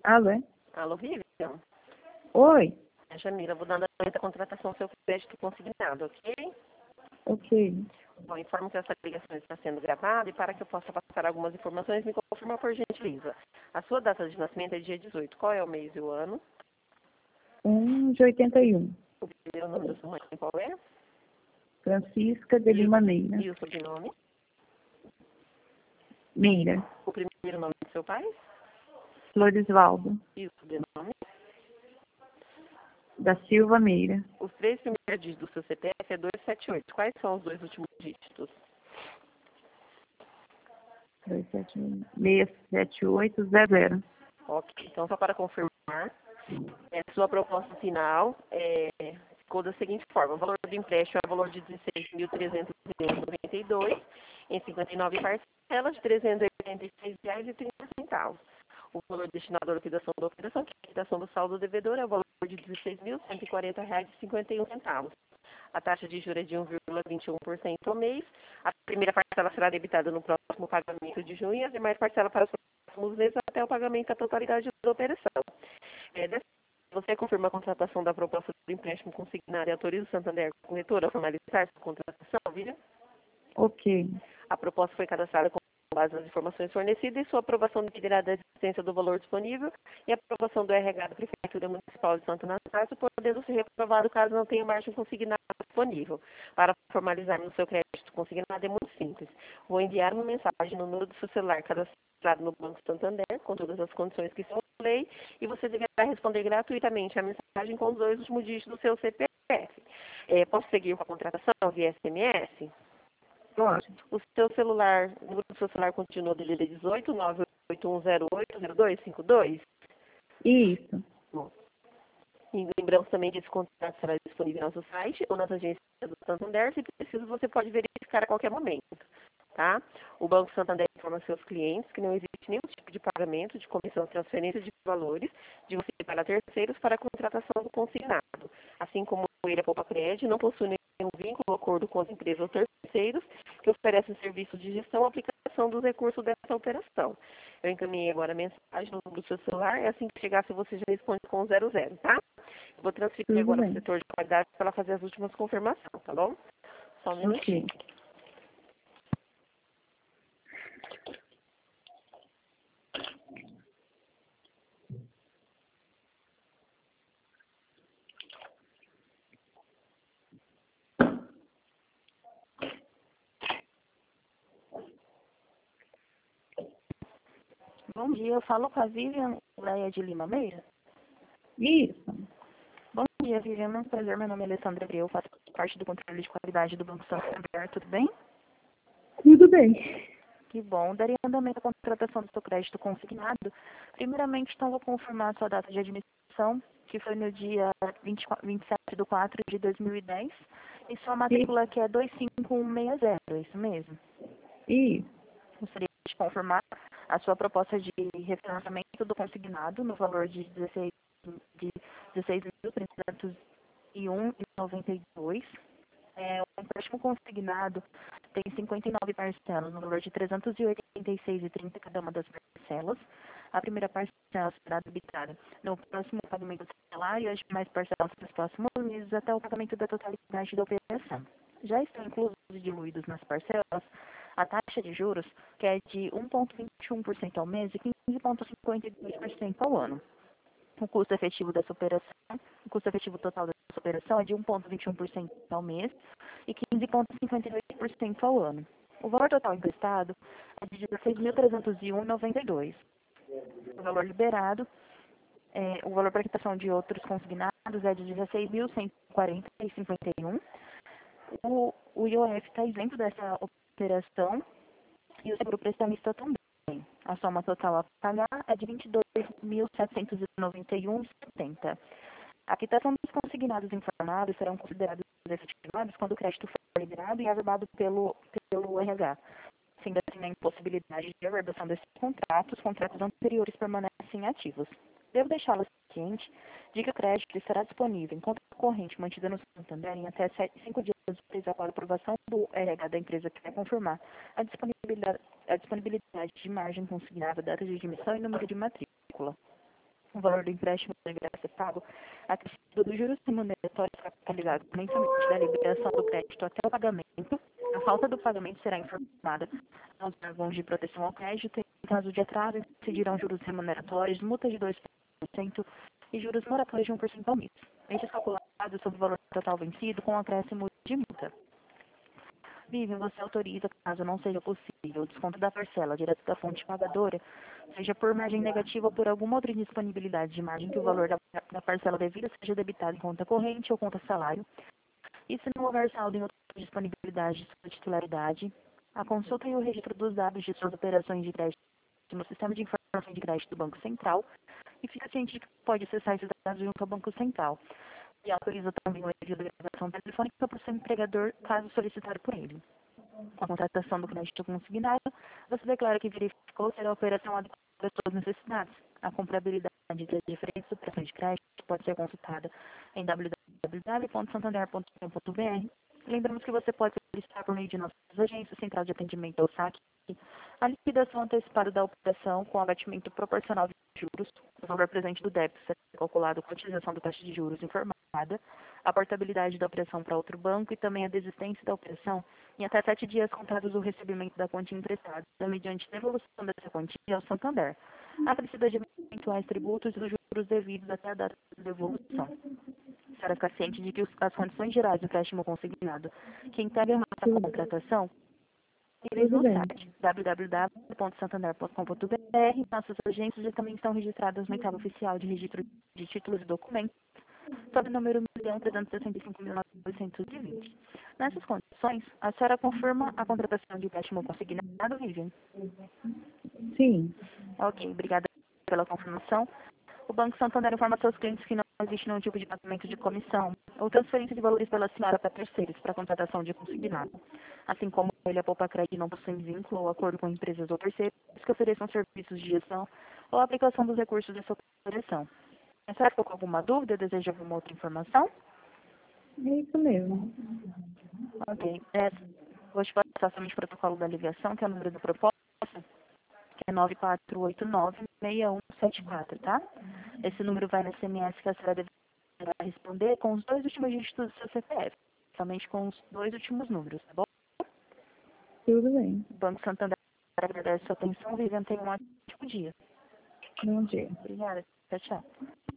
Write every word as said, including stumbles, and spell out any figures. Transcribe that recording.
Alô? É? Alô, Vivian? Oi. É Jamila, vou dar a contratação do seu crédito consignado, ok? Ok. Bom, informo que essa ligação está sendo gravada e para que eu possa passar algumas informações, me confirma por gentileza. A sua data de nascimento é dia dezoito. Qual é o mês e o ano? um de oitenta e um. O primeiro nome da sua mãe qual é? Francisca de E o, Lima Meira. e o sobrenome? Meira. O primeiro nome do seu pai? Floresvaldo. E o sobrenome? Da Silva Meira. Os três primeiros dígitos do seu C P F é duzentos e setenta e oito. Quais são os dois últimos dígitos? dois sete um, seis sete oito zero zero. Ok, então só para confirmar, é, sua proposta final é, ficou da seguinte forma: o valor do empréstimo é o valor de dezesseis mil trezentos e noventa e dois reais em cinquenta e nove parcelas de trezentos e oitenta e seis reais e trinta centavos. O valor destinado à liquidação da operação, que é a liquidação do saldo devedor, é o valor de dezesseis mil cento e quarenta reais e cinquenta e um centavos. A taxa de juros é de um vírgula vinte e um por cento ao mês. A primeira parcela será debitada no próximo pagamento de junho e as demais parcelas para os próximos meses até o pagamento da totalidade da operação. É, dessa Você confirma a contratação da proposta do empréstimo consignado e autoriza o Santander Corretora a formalizar sua contratação, Vivian? Ok. A proposta foi cadastrada com base nas informações fornecidas e sua aprovação dependerá da existência do valor disponível e a aprovação do R H da Prefeitura Municipal de Santo Anastácio, podendo ser reprovado caso não tenha margem consignada disponível. Para formalizar no seu crédito consignado é muito simples. Vou enviar uma mensagem no número do seu celular cadastrado no Banco Santander, com todas as condições que são lei, e você deverá responder gratuitamente a mensagem com os dois últimos dígitos do seu C P F. É, posso seguir com a contratação via S M S? Pode. O seu celular, o número do seu celular continua dele é dezoito, nove oito um zero oito zero dois cinco dois? Isso. Bom. E lembramos também que esse contrato será disponível no nosso site ou nas agências do Santander. Se preciso, você pode verificar a qualquer momento. Tá? O Banco Santander informa seus clientes que não existe nenhum tipo de pagamento de comissão de transferência de valores de você para terceiros para a contratação do consignado. Assim como ele, a Poupa Crédito, não possui nenhum vínculo ou acordo com as empresas ou terceiros que oferecem serviços de gestão ou aplicação dos recursos dessa operação. Eu encaminhei agora a mensagem no número do seu celular e assim que chegasse você já responde com zero zero, tá? Eu vou transferir Tudo agora para o bem. setor de qualidade para ela fazer as últimas confirmações, tá bom? Só um minutinho. Ok. Bom dia, eu falo com a Vivian Leia de Lima Meira. Isso. Bom dia, Vivian, é um prazer, meu nome é Alessandra Abreu, eu faço parte do controle de qualidade do Banco Santander, tudo bem? Tudo bem. Que bom, daria andamento à contratação do seu crédito consignado. Primeiramente, então, vou confirmar a sua data de admissão, que foi no dia vinte e quatro, vinte e sete de quatro de dois mil e dez, e sua matrícula que é dois cinco um seis zero, é isso mesmo? Isso. Gostaria de confirmar a sua proposta de refinanciamento do consignado no valor de dezesseis de dezesseis mil trezentos e um reais e noventa e dois centavos. É, o empréstimo consignado tem cinquenta e nove parcelas no valor de trezentos e oitenta e seis reais e trinta centavos cada uma das parcelas. A primeira parcela será debitada no próximo pagamento do salário e as demais parcelas nos próximos meses até o pagamento da totalidade da operação. Já estão inclusos e diluídos nas parcelas a taxa de juros, que é de um vírgula vinte e um por cento ao mês e quinze vírgula cinquenta e dois por cento ao ano. O custo efetivo dessa operação, o custo efetivo total dessa operação é de um vírgula vinte e um por cento ao mês e quinze vírgula cinquenta e dois por cento ao ano. O valor total emprestado é de dezesseis mil trezentos e um reais e noventa e dois centavos. O valor liberado, é, o valor para quitação de outros consignados é de dezesseis mil cento e quarenta reais e cinquenta e um centavos. O, o I O F está isento dessa operação e o seguro prestamista também. A soma total a pagar é de vinte e dois mil setecentos e noventa e um reais e setenta centavos. A quitação dos consignados informados serão considerados efetivados quando o crédito for liberado e averbado pelo, pelo R H. Sendo assim, a impossibilidade de averbação desses contratos, os contratos anteriores permanecem ativos. Devo deixá-la ciente de que o crédito estará disponível em conta corrente mantida no Santander em até cinco dias úteis após a aprovação do R H da empresa que vai confirmar a disponibilidade, a disponibilidade de margem consignada, data de admissão e número de matrícula. O valor do empréstimo deverá ser pago acrescido dos juros remuneratórios capitalizados mensalmente da liberação do crédito até o pagamento. A falta do pagamento será informada aos órgãos de proteção ao crédito. Em caso de atraso, incidirão juros remuneratórios, multa de dois por cento e juros moratórios de um por cento ao mês. Estes calculados sobre o valor total vencido com acréscimo de multa. Vivian, você autoriza, caso não seja possível, o desconto da parcela direto da fonte pagadora, seja por margem negativa ou por alguma outra indisponibilidade de margem que o valor da, da parcela devida seja debitado em conta corrente ou conta salário. E se não houver saldo em outra disponibilidade de sua titularidade, a consulta e o registro dos dados de suas operações de crédito no sistema de informação de crédito do Banco Central e fica ciente de que pode acessar esses dados junto ao Banco Central. E autoriza também o envio da gravação telefônica para o seu empregador, caso solicitado por ele. Com a contratação do crédito consignado, você declara que verificou ser a operação adequada às suas necessidades. A comprabilidade das diferentes operações de crédito pode ser consultada em w w w ponto santander ponto com ponto b r. Lembramos que você pode solicitar por meio de nossas agências, central de atendimento ou saque, a liquidação antecipada da operação com abatimento proporcional de juros, o valor presente do débito será calculado com a utilização da taxa de juros informada, a portabilidade da operação para outro banco e também a desistência da operação em até sete dias contados do recebimento da quantia emprestada, mediante devolução dessa quantia ao Santander, acrescida de eventuais tributos e dos juros devidos até a data de devolução. Para ficar ciente de que os, as condições gerais do empréstimo consignado que integra a nossa contratação eles no site w w w ponto santander ponto com ponto b r. Nossas agências já também estão registradas no entrave oficial de registro de títulos e documentos, sob o número um milhão trezentos e sessenta e cinco mil novecentos e vinte. Nessas condições, a senhora confirma a contratação de empréstimo consignado, Vivian? Sim. Ok, obrigada pela confirmação. O Banco Santander informa seus clientes que não existe nenhum tipo de pagamento de comissão ou transferência de valores pela senhora para terceiros para contratação de consignado. Assim como ele, a Poupa Crédito não possui vínculo ou acordo com empresas ou terceiros que ofereçam serviços de gestão ou aplicação dos recursos de sua operação. A senhora ficou com alguma dúvida? Deseja alguma outra informação? É isso mesmo. Ok. É, vou te passar somente o protocolo da ligação, que é o número da proposta, que é nove quatro oito nove, seis um sete quatro, tá? Esse número vai no S M S que a senhora deverá responder com os dois últimos dígitos do seu C P F, somente com os dois últimos números, tá bom? Tudo bem. O Banco Santander agradece a sua atenção. Vivian, tenha um ótimo dia. Bom dia. Obrigada. Tchau, tchau.